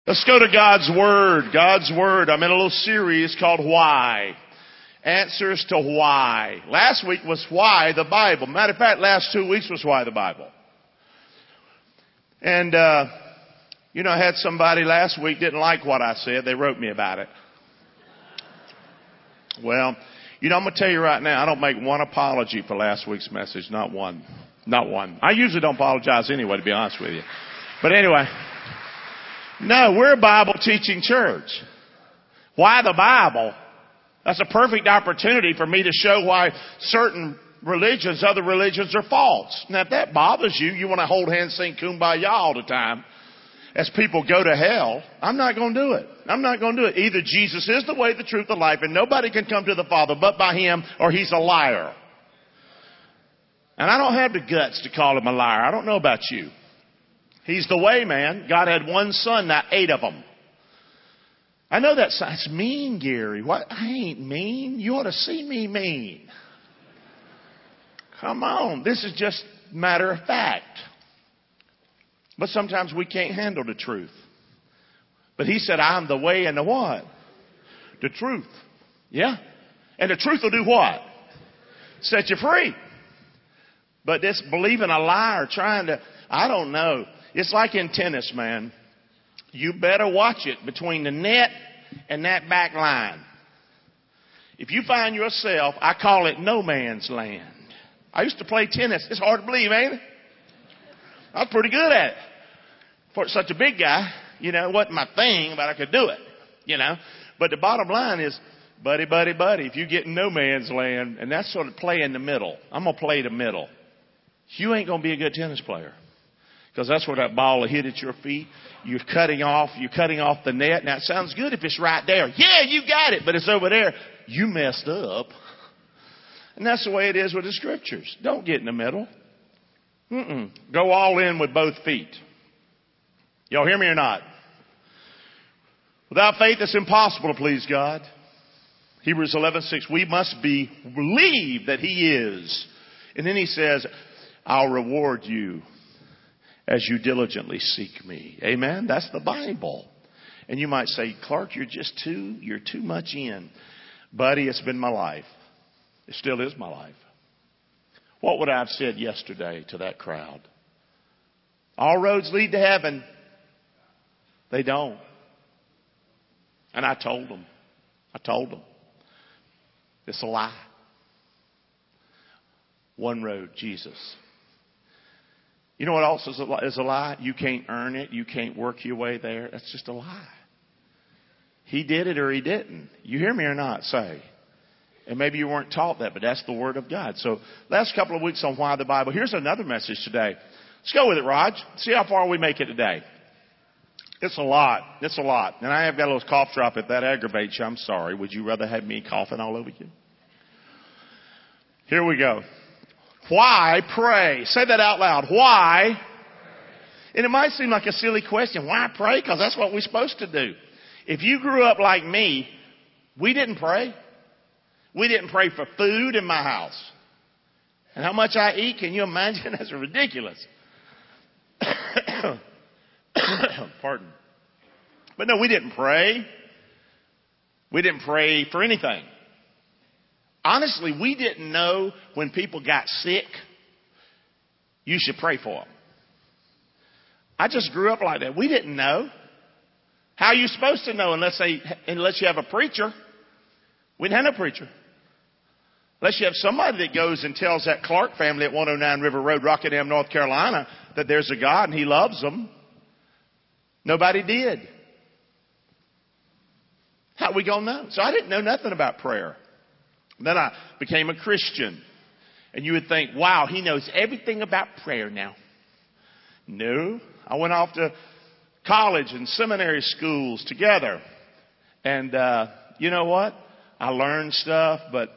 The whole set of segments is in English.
Let's go to God's Word. God's Word. I'm in a little series called Why. Answers to why. Last week was Why the Bible. Matter of fact, last 2 weeks was Why the Bible. And, I had somebody last week didn't like what I said. They wrote me about it. Well, I'm going to tell you right now, I don't make one apology for last week's message. Not one. Not one. I usually don't apologize anyway, to be honest with you. But anyway, no, we're a Bible teaching church. Why the Bible? That's a perfect opportunity for me to show why certain religions, other religions are false. Now, if that bothers you, you want to hold hands, sing Kumbaya all the time as people go to hell, I'm not going to do it. I'm not going to do it. Either Jesus is the way, the truth, the life, and nobody can come to the Father but by Him, or He's a liar. And I don't have the guts to call Him a liar. I don't know about you. He's the way, man. God had one son, not 8 of them. I know that's mean, Gary. What? I ain't mean. You ought to see me mean. Come on. This is just matter of fact. But sometimes we can't handle the truth. But He said, I'm the way and the what? The truth. Yeah. And the truth will do what? Set you free. But this believing a lie or trying to, I don't know. It's like in tennis, man. You better watch it between the net and that back line. If you find yourself, I call it no man's land. I used to play tennis. It's hard to believe, ain't it? I was pretty good at it. For such a big guy, it wasn't my thing, but I could do it, But the bottom line is, buddy, if you get in no man's land, and that's sort of play in the middle. I'm going to play the middle. You ain't going to be a good tennis player. Because that's where that ball will hit at your feet. You're cutting off the net. Now, it sounds good if it's right there. Yeah, you got it, but it's over there. You messed up. And that's the way it is with the Scriptures. Don't get in the middle. Go all in with both feet. Y'all hear me or not? Without faith, it's impossible to please God. Hebrews 11:6. We must believe that He is. And then He says, I'll reward you as you diligently seek me. Amen? That's the Bible. And you might say, Clark, you're too much in. Buddy, it's been my life. It still is my life. What would I have said yesterday to that crowd? All roads lead to heaven. They don't. And I told them. It's a lie. One road, Jesus. You know what else is a lie? You can't earn it. You can't work your way there. That's just a lie. He did it or He didn't. You hear me or not? Say. And maybe you weren't taught that, but that's the Word of God. So last couple of weeks on Why the Bible. Here's another message today. Let's go with it, Raj. See how far we make it today. It's a lot. And I have got a little cough drop. If that aggravates you, I'm sorry. Would you rather have me coughing all over you? Here we go. Why pray? Say that out loud. Why? And it might seem like a silly question. Why pray? Because that's what we're supposed to do. If you grew up like me, we didn't pray. We didn't pray for food in my house. And how much I eat, can you imagine? That's ridiculous. Pardon. But no, we didn't pray. We didn't pray for anything. Honestly, we didn't know when people got sick, you should pray for them. I just grew up like that. We didn't know. How are you supposed to know unless you have a preacher? We didn't have no preacher. Unless you have somebody that goes and tells that Clark family at 109 River Road, Rockingham, North Carolina, that there's a God and He loves them. Nobody did. How are we going to know? So I didn't know nothing about prayer. Then I became a Christian. And you would think, wow, he knows everything about prayer now. No. I went off to college and seminary schools together. And you know what? I learned stuff, but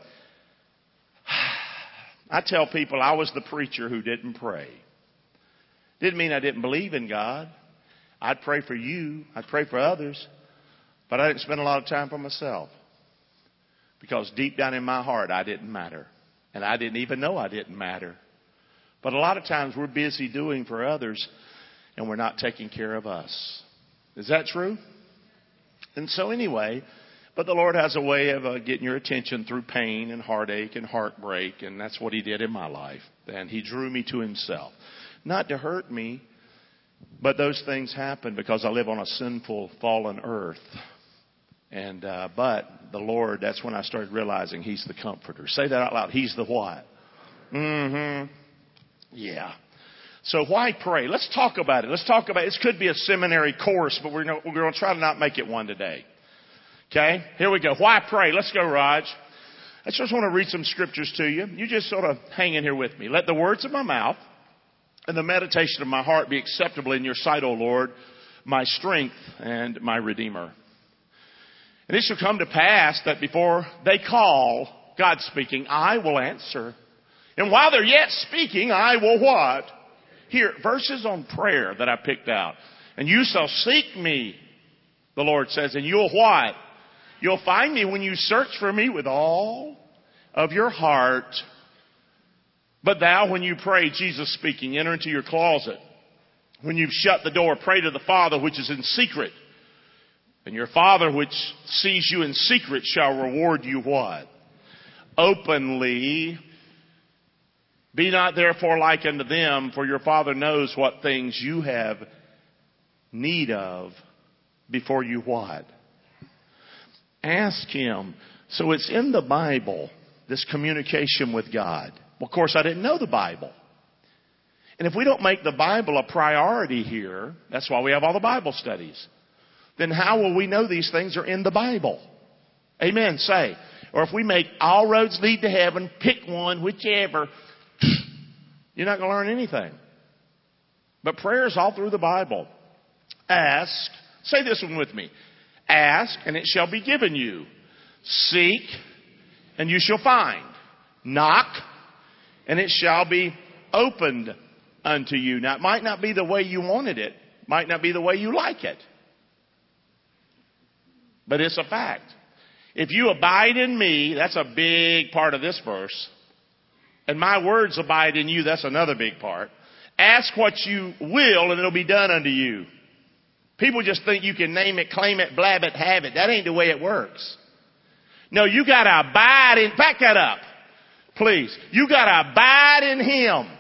I tell people I was the preacher who didn't pray. Didn't mean I didn't believe in God. I'd pray for you. I'd pray for others. But I didn't spend a lot of time for myself. Because deep down in my heart, I didn't matter. And I didn't even know I didn't matter. But a lot of times we're busy doing for others and we're not taking care of us. Is that true? And so anyway, but the Lord has a way of getting your attention through pain and heartache and heartbreak, and that's what He did in my life. And He drew me to Himself. Not to hurt me, but those things happen because I live on a sinful, fallen earth. And but the Lord, that's when I started realizing He's the comforter. Say that out loud. He's the what? Yeah. So why pray? Let's talk about it. This could be a seminary course, but we're going to try to not make it one today. Okay? Here we go. Why pray? Let's go, Raj. I just want to read some scriptures to you. You just sort of hang in here with me. Let the words of my mouth and the meditation of my heart be acceptable in your sight, O Lord, my strength and my Redeemer. And it shall come to pass that before they call, God speaking, I will answer. And while they're yet speaking, I will what? Here, verses on prayer that I picked out. And you shall seek me, the Lord says, and you'll what? You'll find me when you search for me with all of your heart. But thou, when you pray, Jesus speaking, enter into your closet. When you've shut the door, pray to the Father which is in secret. And your Father which sees you in secret shall reward you what? Openly. Be not therefore like unto them, for your Father knows what things you have need of before you what? Ask Him. So it's in the Bible, this communication with God. Well, of course, I didn't know the Bible. And if we don't make the Bible a priority here, that's why we have all the Bible studies, then how will we know these things are in the Bible? Amen, say. Or if we make all roads lead to heaven, pick one, whichever, you're not going to learn anything. But prayer is all through the Bible. Ask. Say this one with me. Ask, and it shall be given you. Seek, and you shall find. Knock, and it shall be opened unto you. Now, it might not be the way you wanted it. Might not be the way you like it. But it's a fact. If you abide in me, that's a big part of this verse. And my words abide in you, that's another big part. Ask what you will, and it'll be done unto you. People just think you can name it, claim it, blab it, have it. That ain't the way it works. No, you got to abide in, back that up, please. You got to abide in Him.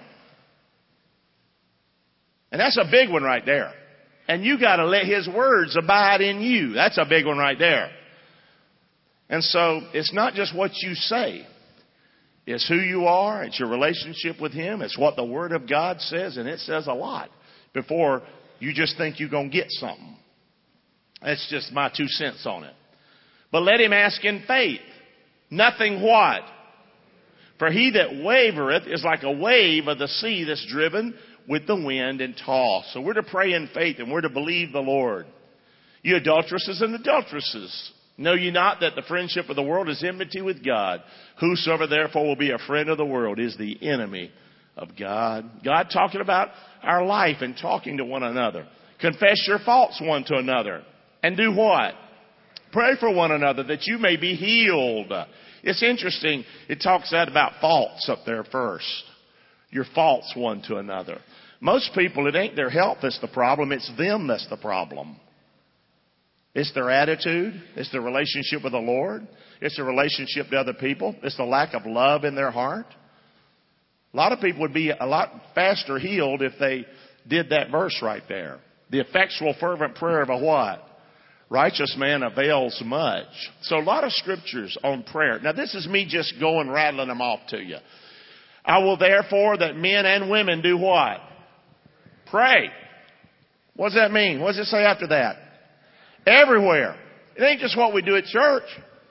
And that's a big one right there. And you got to let His words abide in you. That's a big one right there. And so it's not just what you say. It's who you are. It's your relationship with Him. It's what the Word of God says. And it says a lot before you just think you're going to get something. That's just my 2 cents on it. But let him ask in faith. Nothing what? For he that wavereth is like a wave of the sea that's driven with the wind and tossed. So we're to pray in faith and we're to believe the Lord. You adulteresses and adulteresses, know ye not that the friendship of the world is enmity with God? Whosoever therefore will be a friend of the world is the enemy of God. God talking about our life and talking to one another. Confess your faults one to another. And do what? Pray for one another that you may be healed. It's interesting. It talks that about faults up there first. Your faults one to another. Most people, it ain't their health that's the problem. It's them that's the problem. It's their attitude. It's their relationship with the Lord. It's their relationship to other people. It's the lack of love in their heart. A lot of people would be a lot faster healed if they did that verse right there. The effectual fervent prayer of a what? Righteous man avails much. So a lot of scriptures on prayer. Now this is me just going rattling them off to you. I will therefore that men and women do what? Pray. What does that mean? What does it say after that? Everywhere. It ain't just what we do at church.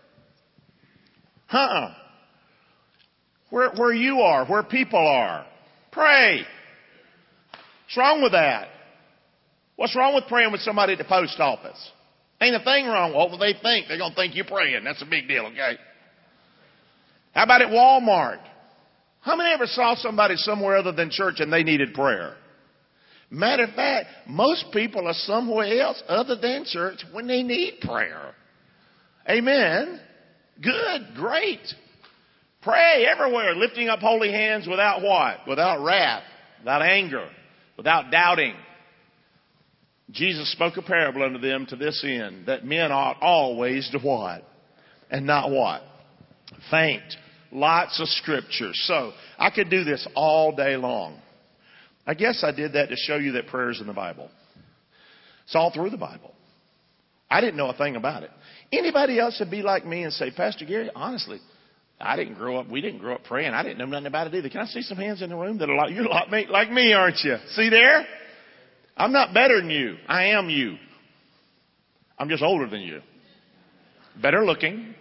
Where you are, where people are. Pray. What's wrong with that? What's wrong with praying with somebody at the post office? Ain't a thing wrong. What will they think? They're going to think you're praying. That's a big deal, okay? How about at Walmart? How many ever saw somebody somewhere other than church and they needed prayer? Matter of fact, most people are somewhere else other than church when they need prayer. Amen. Good. Great. Pray everywhere, lifting up holy hands without what? Without wrath, without anger, without doubting. Jesus spoke a parable unto them to this end, that men ought always to what? And not what? Faint. Lots of scripture. So, I could do this all day long. I guess I did that to show you that prayer is in the Bible. It's all through the Bible. I didn't know a thing about it. Anybody else would be like me and say, Pastor Gary, honestly, we didn't grow up praying. I didn't know nothing about it either. Can I see some hands in the room that are you're a lot like me, aren't you? See there? I'm not better than you. I am you. I'm just older than you. Better looking.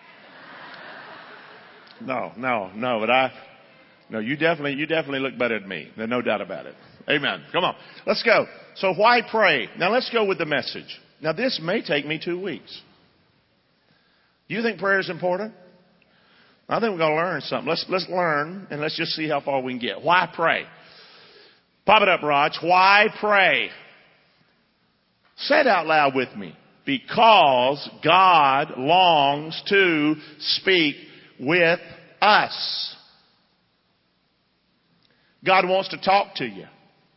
No, you definitely look better than me. There's no doubt about it. Amen. Come on. Let's go. So why pray? Now let's go with the message. Now this may take me 2 weeks. Do you think prayer is important? I think we're going to learn something. Let's learn and let's just see how far we can get. Why pray? Pop it up, Raj. Why pray? Say it out loud with me. Because God longs to speak with us. God wants to talk to you.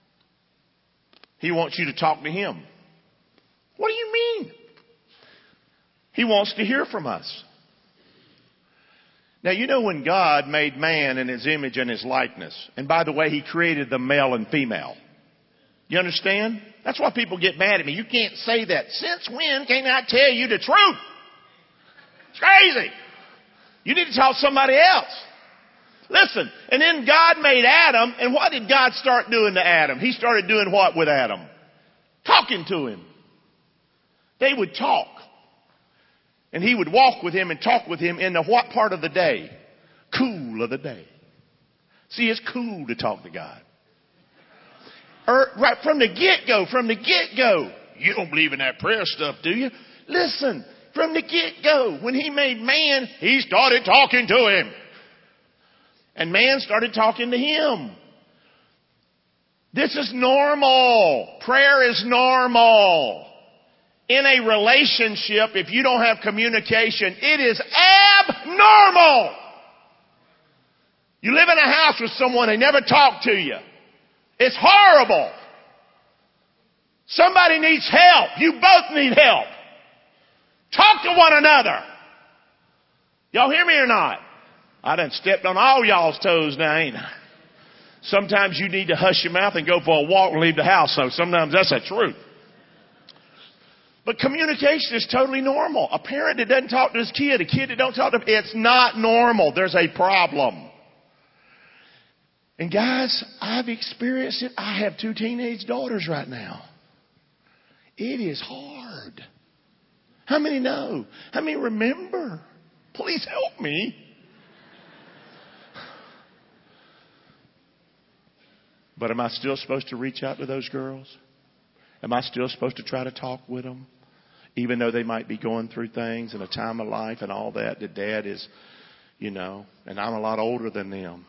He wants you to talk to Him. What do you mean? He wants to hear from us. Now, you know when God made man in His image and His likeness, and by the way, He created the male and female. You understand? That's why people get mad at me. You can't say that. Since when can I tell you the truth? It's crazy. You need to talk to somebody else. Listen, and then God made Adam, and what did God start doing to Adam? He started doing what with Adam? Talking to him. They would talk. And he would walk with him and talk with him in the what part of the day? Cool of the day. See, it's cool to talk to God. Right from the get-go. You don't believe in that prayer stuff, do you? Listen, from the get-go, when He made man, He started talking to him. And man started talking to Him. This is normal. Prayer is normal. In a relationship, if you don't have communication, it is abnormal. You live in a house with someone, they never talk to you. It's horrible. Somebody needs help. You both need help. Talk to one another. Y'all hear me or not? I done stepped on all y'all's toes now, ain't I? Sometimes you need to hush your mouth and go for a walk and leave the house. So sometimes that's the truth. But communication is totally normal. A parent that doesn't talk to his kid, a kid that don't talk to him, it's not normal. There's a problem. And guys, I've experienced it. I have 2 teenage daughters right now. It is hard. How many know? How many remember? Please help me. But am I still supposed to reach out to those girls? Am I still supposed to try to talk with them? Even though they might be going through things in a time of life and all that. That dad is, and I'm a lot older than them.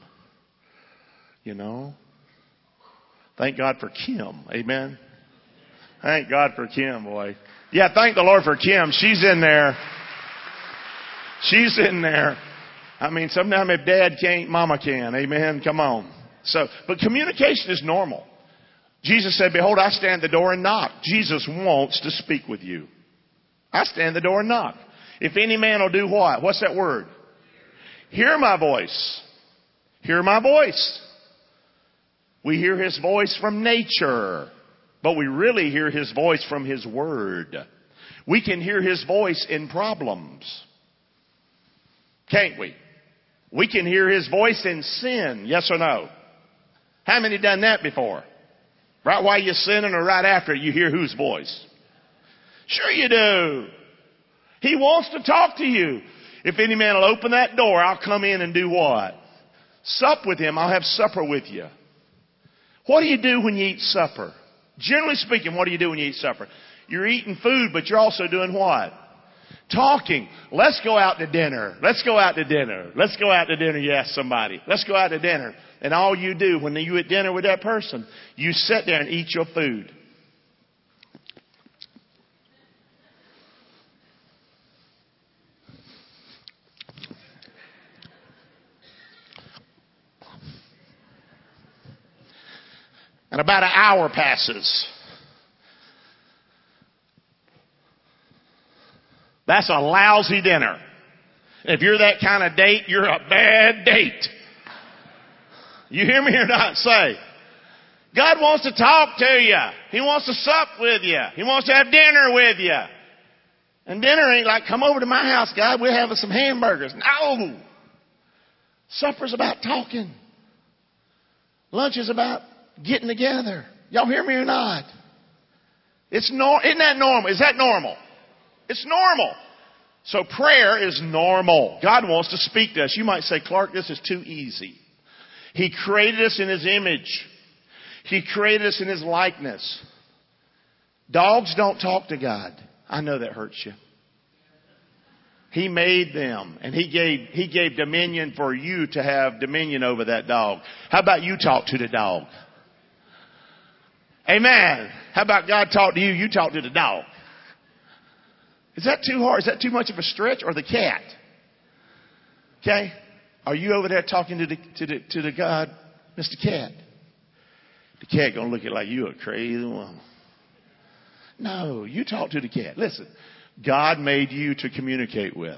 Thank God for Kim. Amen. Thank God for Kim, boy. Yeah, thank the Lord for Kim. She's in there. She's in there. I mean, sometimes if dad can't, mama can. Amen. Come on. But communication is normal. Jesus said, behold, I stand at the door and knock. Jesus wants to speak with you. I stand at the door and knock. If any man will do what? What's that word? Hear my voice. Hear my voice. We hear His voice from nature, but we really hear His voice from His word. We can hear His voice in problems. Can't we? We can hear His voice in sin. Yes or no? How many done that before? Right while you're sinning or right after it, you hear whose voice? Sure you do. He wants to talk to you. If any man will open that door, I'll come in and do what? Sup with him. I'll have supper with you. What do you do when you eat supper? Generally speaking, what do you do when you eat supper? You're eating food, but you're also doing what? Talking. Let's go out to dinner. Let's go out to dinner. Let's go out to dinner. You ask somebody. Let's go out to dinner. And all you do when you at dinner with that person, you sit there and eat your food. And about an hour passes. That's a lousy dinner. If you're that kind of date, you're a bad date. You hear me or not? Say, God wants to talk to you. He wants to sup with you. He wants to have dinner with you. And dinner ain't like, come over to my house, God, we're having some hamburgers. No. Supper's about talking. Lunch is about getting together. Y'all hear me or not? Isn't that normal? Is that normal? It's normal. So prayer is normal. God wants to speak to us. You might say, Clark, this is too easy. He created us in His image. He created us in His likeness. Dogs don't talk to God. I know that hurts you. He made them, and He gave dominion for you to have dominion over that dog. How about you talk to the dog? Amen. How about God talk to you? You talk to the dog. Is that too hard? Is that too much of a stretch? Or the cat? Okay. Are you over there talking to the God, Mr. Cat? The cat gonna look at you like you a crazy woman. No, you talk to the cat. Listen, God made you to communicate with.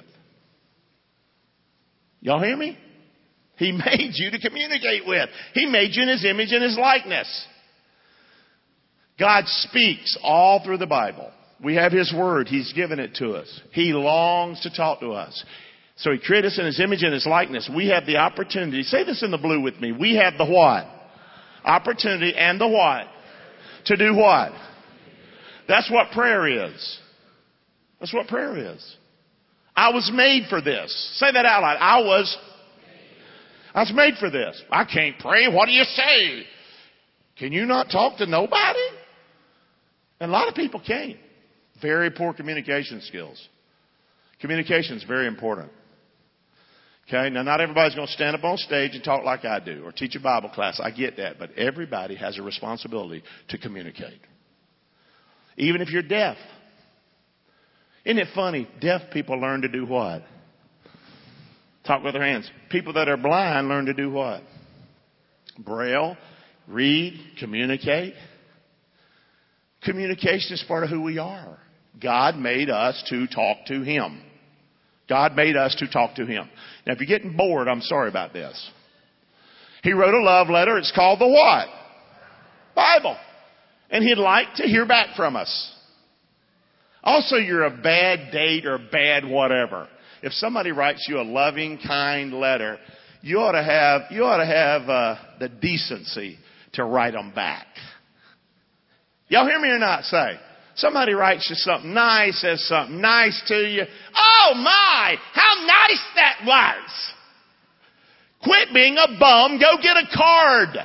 Y'all hear me? He made you to communicate with. He made you in His image and His likeness. God speaks all through the Bible. We have His Word. He's given it to us. He longs to talk to us. So He created us in His image and His likeness. We have the opportunity. Say this in the blue with me. We have the what? Opportunity and the what? To do what? That's what prayer is. That's what prayer is. I was made for this. Say that out loud. I was made for this. I can't pray. What do you say? Can you not talk to nobody? And a lot of people can't. Very poor communication skills. Communication is very important. Okay, now not everybody's going to stand up on stage and talk like I do or teach a Bible class. I get that. But everybody has a responsibility to communicate. Even if you're deaf. Isn't it funny? Deaf people learn to do what? Talk with their hands. People that are blind learn to do what? Braille, read, communicate. Communication is part of who we are. God made us to talk to Him. God made us to talk to Him. Now, if you're getting bored, I'm sorry about this. He wrote a love letter. It's called the what? Bible. And He'd like to hear back from us. Also, you're a bad date or bad whatever. If somebody writes you a loving, kind letter, you ought to have the decency to write them back. Y'all hear me or not? Say. Somebody writes you something nice, says something nice to you. Oh my, how nice that was. Quit being a bum, go get a card.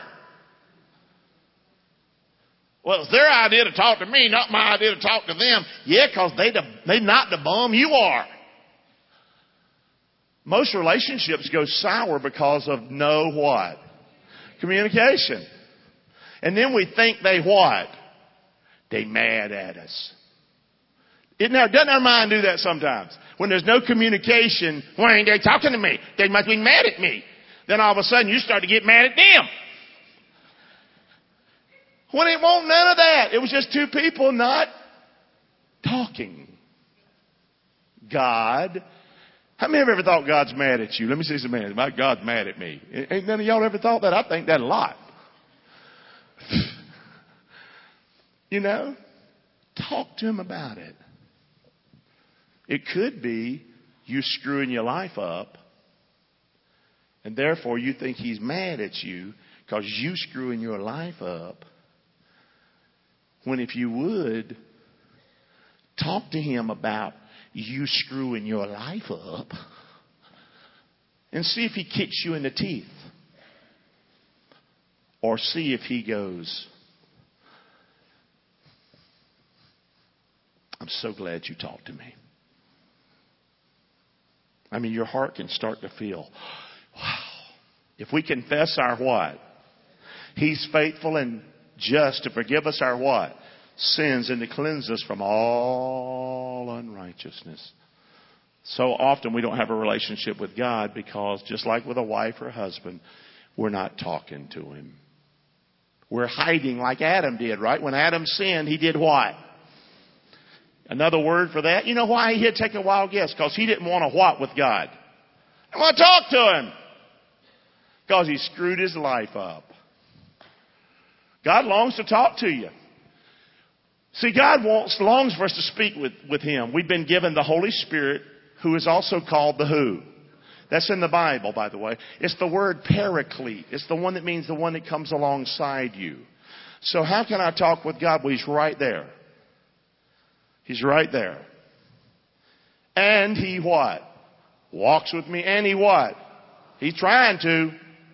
Well, it's their idea to talk to me, not my idea to talk to them. Yeah, because they not the bum, you are. Most relationships go sour because of no what? Communication. And then we think they what? They mad at us. Doesn't our mind do that sometimes? When there's no communication, why ain't they talking to me? They must be mad at me. Then all of a sudden you start to get mad at them. When it won't none of that. It was just two people not talking. God. How many of you ever thought God's mad at you? Let me see some hands. My God's mad at me. Ain't none of y'all ever thought that? I think that a lot. You know, talk to Him about it. It could be you screwing your life up, and therefore you think He's mad at you because you screwing your life up. When if you would, talk to Him about you screwing your life up and see if He kicks you in the teeth. Or see if He goes, I'm so glad you talked to me. I mean, your heart can start to feel, wow. If we confess our what? He's faithful and just to forgive us our what? Sins and to cleanse us from all unrighteousness. So often we don't have a relationship with God because just like with a wife or a husband, we're not talking to Him. We're hiding like Adam did, right? When Adam sinned, he did what? Another word for that, you know why he had to take a wild guess? Because he didn't want to what with God? He didn't want to talk to him. Because he screwed his life up. God longs to talk to you. See, God longs for us to speak with Him. We've been given the Holy Spirit, who is also called the who. That's in the Bible, by the way. It's the word paraclete. It's the one that means the one that comes alongside you. So how can I talk with God? Well, He's right there. He's right there. And He what? Walks with me. And He what? He's trying to.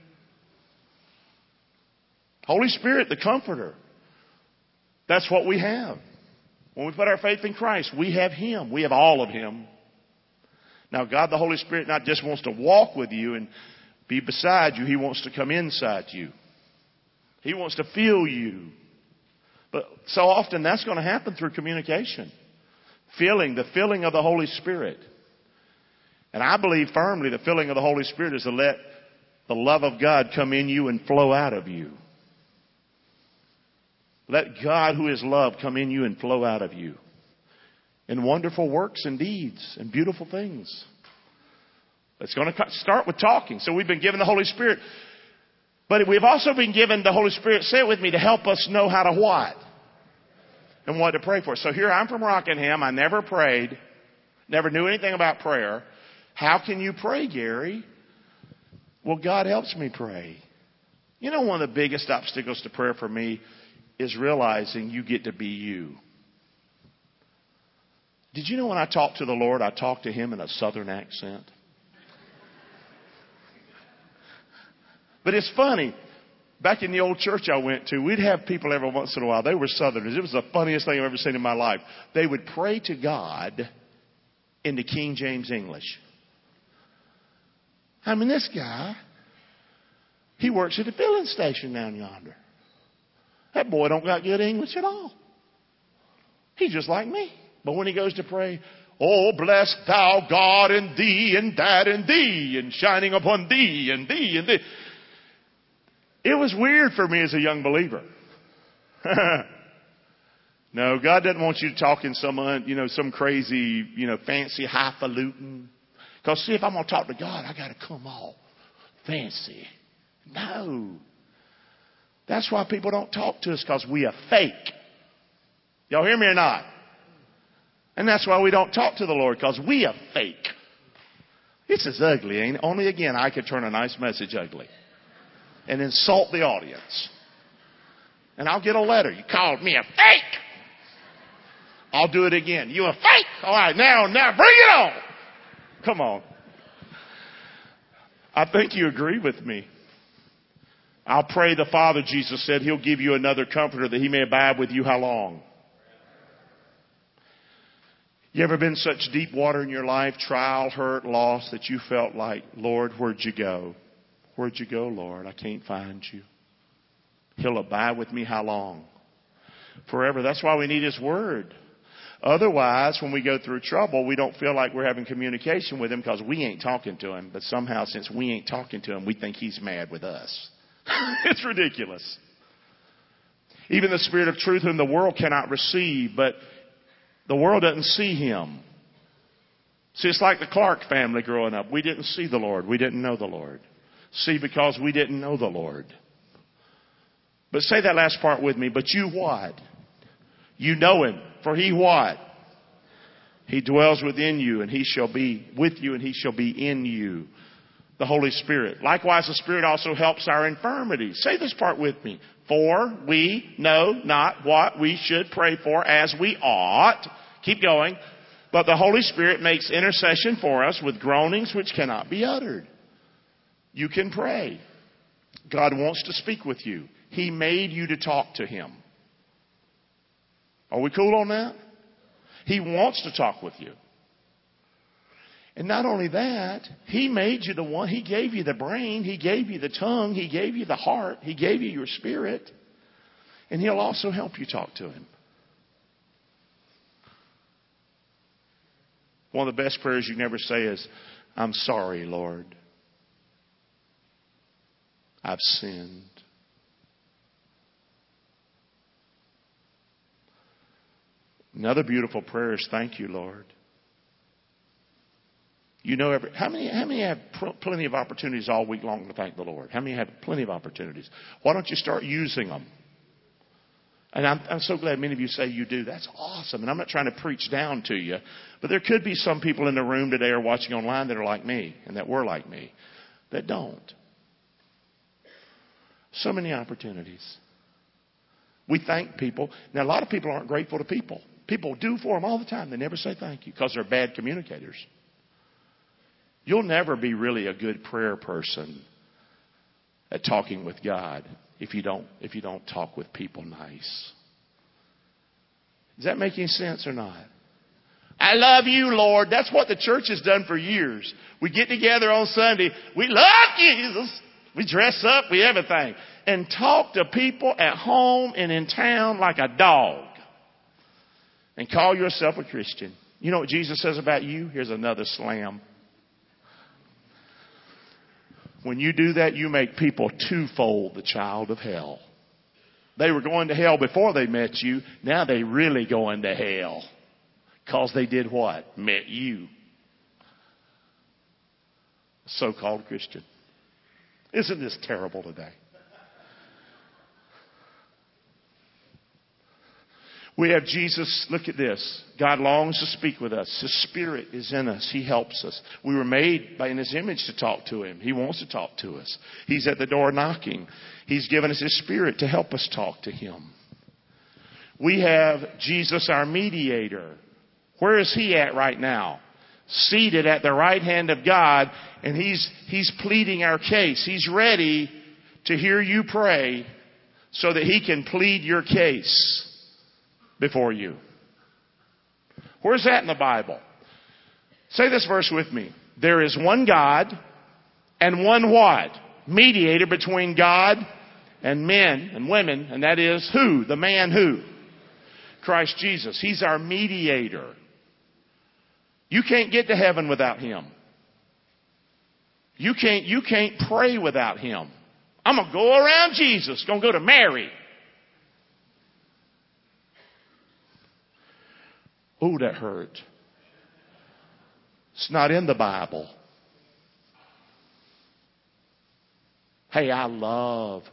Holy Spirit, the Comforter. That's what we have. When we put our faith in Christ, we have Him. We have all of Him. Now, God the Holy Spirit not just wants to walk with you and be beside you. He wants to come inside you. He wants to feel you. But so often that's going to happen through communication. The filling of the Holy Spirit. And I believe firmly the filling of the Holy Spirit is to let the love of God come in you and flow out of you. Let God, who is love, come in you and flow out of you. In wonderful works and deeds and beautiful things. It's going to start with talking. So we've been given the Holy Spirit. But we've also been given the Holy Spirit, say it with me, to help us know how to what? And what to pray for. So here I'm from Rockingham. I never prayed. Never knew anything about prayer. How can you pray, Gary? Well, God helps me pray. You know, one of the biggest obstacles to prayer for me is realizing you get to be you. Did you know when I talk to the Lord, I talk to Him in a southern accent? But it's funny. Back in the old church I went to, we'd have people every once in a while. They were Southerners. It was the funniest thing I've ever seen in my life. They would pray to God in the King James English. I mean, this guy, he works at the filling station down yonder. That boy don't got good English at all. He's just like me. But when he goes to pray, oh, bless thou God and thee and that and thee and shining upon thee and thee and thee. It was weird for me as a young believer. No, God doesn't want you to talk in some crazy, fancy highfalutin. Because see, if I'm going to talk to God, I got to come all fancy. No. That's why people don't talk to us, because we are fake. Y'all hear me or not? And that's why we don't talk to the Lord, because we are fake. This is ugly, ain't it? Only again, I could turn a nice message ugly. And insult the audience. And I'll get a letter. You called me a fake. I'll do it again. You a fake. All right, now bring it on. Come on. I think you agree with me. I'll pray the Father, Jesus said, He'll give you another comforter that He may abide with you how long? You ever been such deep water in your life, trial, hurt, loss, that you felt like, Lord, where'd you go? Where'd you go, Lord? I can't find you. He'll abide with me how long? Forever. That's why we need His Word. Otherwise, when we go through trouble, we don't feel like we're having communication with Him because we ain't talking to Him. But somehow, since we ain't talking to Him, we think He's mad with us. It's ridiculous. Even the Spirit of truth whom the world cannot receive, but the world doesn't see Him. See, it's like the Clark family growing up. We didn't see the Lord. We didn't know the Lord. See, because we didn't know the Lord. But say that last part with me. But you what? You know Him. For He what? He dwells within you, and He shall be with you, and He shall be in you. The Holy Spirit. Likewise, the Spirit also helps our infirmities. Say this part with me. For we know not what we should pray for as we ought. Keep going. But the Holy Spirit makes intercession for us with groanings which cannot be uttered. You can pray. God wants to speak with you. He made you to talk to Him. Are we cool on that? He wants to talk with you. And not only that, He made you the one. He gave you the brain. He gave you the tongue. He gave you the heart. He gave you your spirit. And He'll also help you talk to Him. One of the best prayers you can ever say is, I'm sorry, Lord. I've sinned. Another beautiful prayer is, thank you, Lord. You know, how many have plenty of opportunities all week long to thank the Lord? How many have plenty of opportunities? Why don't you start using them? And I'm so glad many of you say you do. That's awesome. And I'm not trying to preach down to you, but there could be some people in the room today or watching online that are like me and that were like me that don't. So many opportunities. We thank people. Now, a lot of people aren't grateful to people. People do for them all the time. They never say thank you because they're bad communicators. You'll never be really a good prayer person at talking with God if you don't talk with people nice. Does that make any sense or not? I love you, Lord. That's what the church has done for years. We get together on Sunday. We love Jesus. We dress up. We everything. And talk to people at home and in town like a dog. And call yourself a Christian. You know what Jesus says about you? Here's another slam. When you do that, you make people twofold the child of hell. They were going to hell before they met you. Now they really going to hell. Because they did what? Met you. So-called Christian. Isn't this terrible today? We have Jesus. Look at this. God longs to speak with us. His Spirit is in us. He helps us. We were made in His image to talk to Him. He wants to talk to us. He's at the door knocking. He's given us His Spirit to help us talk to Him. We have Jesus, our mediator. Where is He at right now? Seated at the right hand of God, and He's pleading our case. He's ready to hear you pray so that He can plead your case before you. Where's that in the Bible? Say this verse with me. There is one God and one what? Mediator between God and men and women. And that is who? The man who? Christ Jesus. He's our mediator. You can't get to heaven without Him. You can't pray without Him. I'm going to go around Jesus. Going to go to Mary. Oh, that hurt. It's not in the Bible. Hey, I love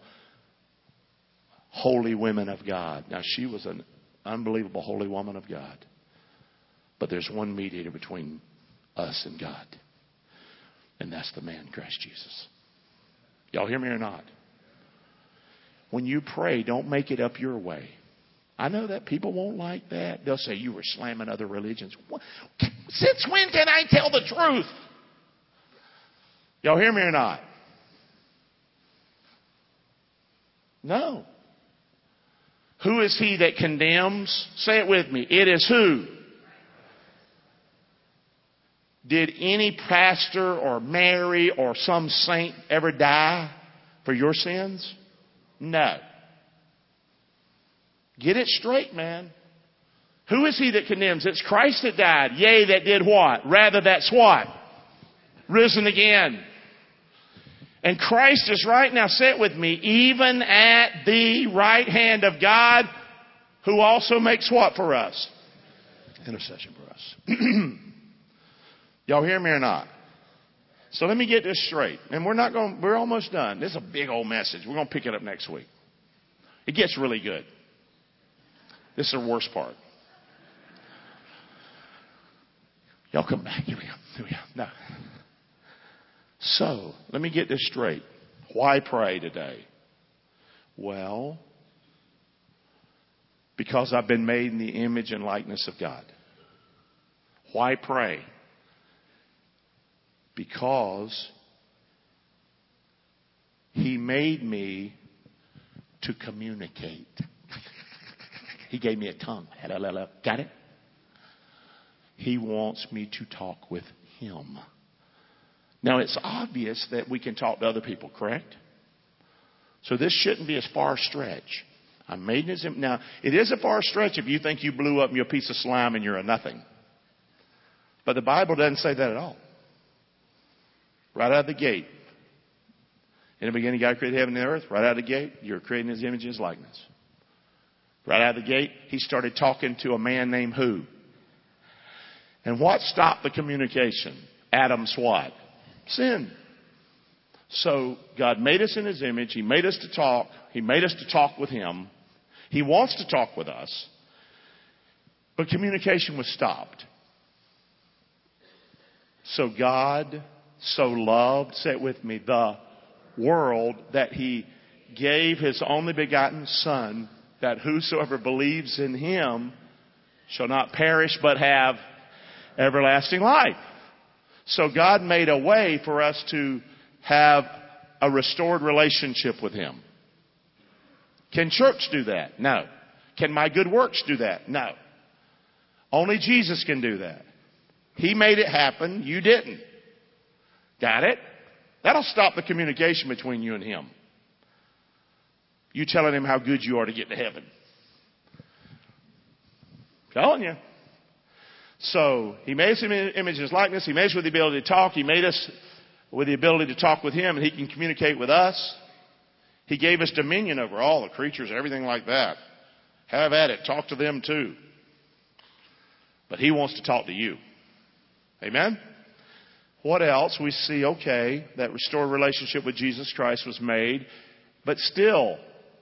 holy women of God. Now, she was an unbelievable holy woman of God. But there's one mediator between us and God. And that's the man, Christ Jesus. Y'all hear me or not? When you pray, don't make it up your way. I know that people won't like that. They'll say you were slamming other religions. Since when can I tell the truth? Y'all hear me or not? No. Who is he that condemns? Say it with me. It is who? Did any pastor or Mary or some saint ever die for your sins? No. Get it straight, man. Who is he that condemns? It's Christ that died. Yea, that did what? Rather, that's what? Risen again. And Christ is right now, say it with me, even at the right hand of God, who also makes what for us? Intercession for us. Y'all hear me or not? So let me get this straight. And we're almost done. This is a big old message. We're going to pick it up next week. It gets really good. This is the worst part. Y'all come back. Here we go. No. So, let me get this straight. Why pray today? Well, because I've been made in the image and likeness of God. Why pray? Because He made me to communicate. He gave me a tongue. Got it? He wants me to talk with Him. Now, it's obvious that we can talk to other people, correct? So this shouldn't be a far stretch. I'm made in His image. Now, it is a far stretch if you think you blew up and you're a piece of slime and you're a nothing. But the Bible doesn't say that at all. Right out of the gate. In the beginning, God created heaven and earth. Right out of the gate, you're creating His image and His likeness. Right out of the gate, he started talking to a man named who? And what stopped the communication? Adam's what? Sin. So God made us in His image. He made us to talk. He made us to talk with Him. He wants to talk with us. But communication was stopped. So God so loved, say it with me, the world that He gave His only begotten Son, that whosoever believes in Him shall not perish but have everlasting life. So God made a way for us to have a restored relationship with Him. Can church do that? No. Can my good works do that? No. Only Jesus can do that. He made it happen. You didn't. Got it? That'll stop the communication between you and Him. You telling Him how good you are to get to heaven. Telling you. So, He made us in His image and His likeness. He made us with the ability to talk. He made us with the ability to talk with Him, and He can communicate with us. He gave us dominion over all the creatures and everything like that. Have at it. Talk to them too. But He wants to talk to you. Amen? What else? We see, okay, that restored relationship with Jesus Christ was made. But still,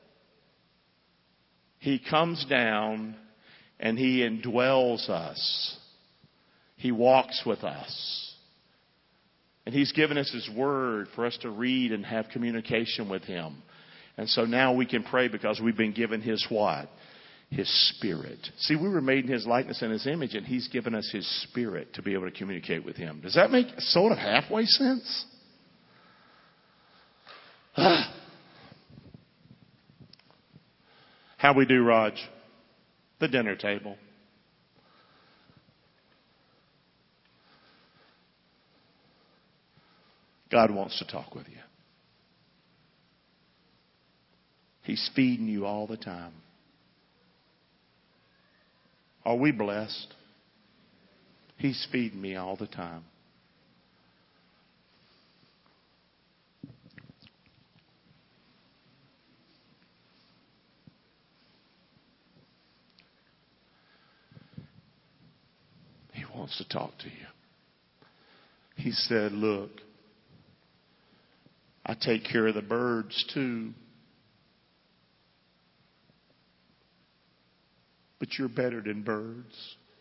He comes down and He indwells us. He walks with us. And He's given us His Word for us to read and have communication with Him. And so now we can pray because we've been given His what? His Spirit. See, we were made in His likeness and His image, and He's given us His Spirit to be able to communicate with Him. Does that make sort of halfway sense? How we do, Raj? The dinner table. God wants to talk with you. He's feeding you all the time. Are we blessed? He's feeding me all the time. He wants to talk to you. He said, look, I take care of the birds too. But you're better than birds.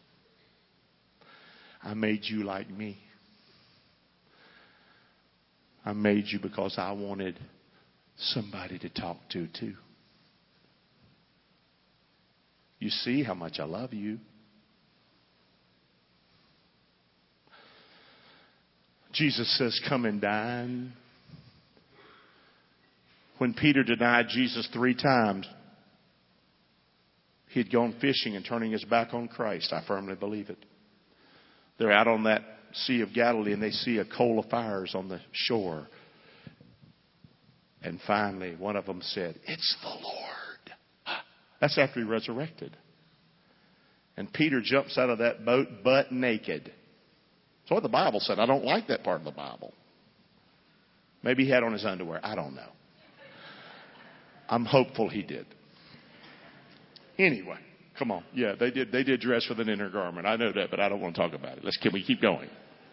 I made you like me. I made you because I wanted somebody to talk to too. You see how much I love you. Jesus says, come and dine. When Peter denied Jesus 3 times, he had gone fishing and turning his back on Christ. I firmly believe it. They're out on that Sea of Galilee and they see a coal of fires on the shore. And finally, one of them said, it's the Lord. That's after He resurrected. And Peter jumps out of that boat butt naked. That's what the Bible said. I don't like that part of the Bible. Maybe he had on his underwear. I don't know. I'm hopeful he did. Anyway, come on. Yeah, they did dress with an inner garment. I know that, but I don't want to talk about it. Can we keep going?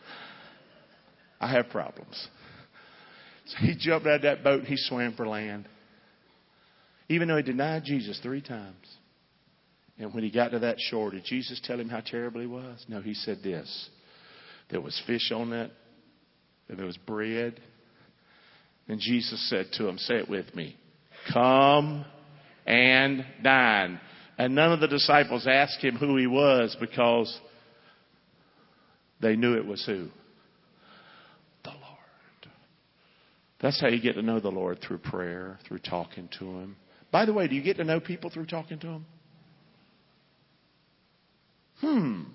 I have problems. So he jumped out of that boat and he swam for land. Even though he denied Jesus 3 times. And when he got to that shore, did Jesus tell him how terrible he was? No, he said this. There was fish on that. And there was bread. And Jesus said to him, say it with me. Come and dine. And none of the disciples asked him who he was because they knew it was who? The Lord. That's how you get to know the Lord, through prayer, through talking to Him. By the way, do you get to know people through talking to Him?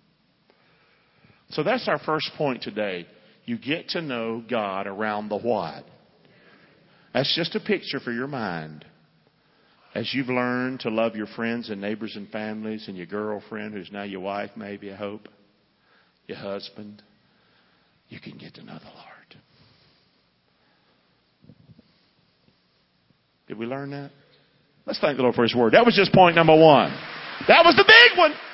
So that's our first point today. You get to know God around the what? That's just a picture for your mind. As you've learned to love your friends and neighbors and families and your girlfriend, who's now your wife, maybe, I hope, your husband, you can get to know the Lord. Did we learn that? Let's thank the Lord for His word. That was just point number one. That was the big one.